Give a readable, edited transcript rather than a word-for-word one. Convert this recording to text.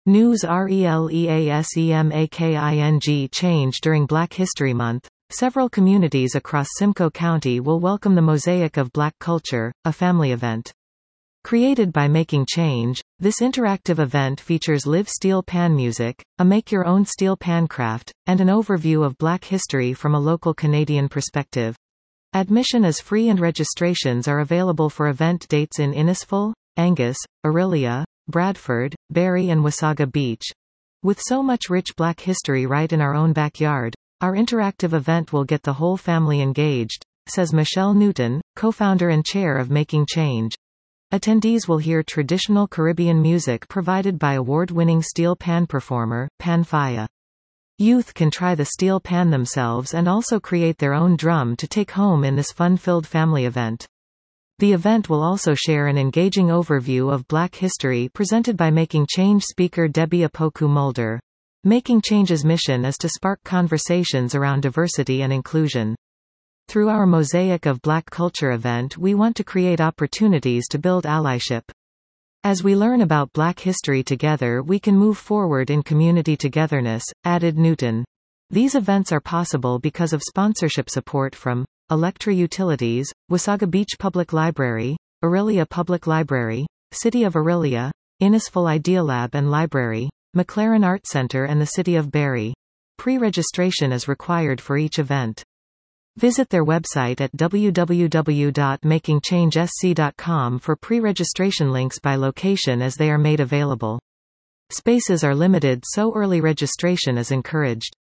News RELEASEMAKING Change. During Black History Month, several communities across Simcoe County will welcome the Mosaic of Black Culture, a family event. Created by Making Change, this interactive event features live steel pan music, a make-your-own steel pan craft, and an overview of Black history from a local Canadian perspective. Admission is free and registrations are available for event dates in Innisfil, Angus, Orillia, Bradford, Barrie and Wasaga Beach. With so much rich Black history right in our own backyard, our interactive event will get the whole family engaged, says Michelle Newton, co-founder and chair of Making Change. Attendees will hear traditional Caribbean music provided by award-winning steel pan performer, Pan Faya. Youth can try the steel pan themselves and also create their own drum to take home in this fun-filled family event. The event will also share an engaging overview of Black history presented by Making Change speaker Debbie Apoku Mulder. Making Change's mission is to spark conversations around diversity and inclusion. Through our Mosaic of Black Culture event, we want to create opportunities to build allyship. As we learn about Black history together, we can move forward in community togetherness, added Newton. These events are possible because of sponsorship support from Electra Utilities, Wasaga Beach Public Library, Orillia Public Library, City of Orillia, Innisfil Idealab and Library, McLaren Art Center and the City of Barrie. Pre-registration is required for each event. Visit their website at www.makingchangesc.com for pre-registration links by location as they are made available. Spaces are limited, so early registration is encouraged.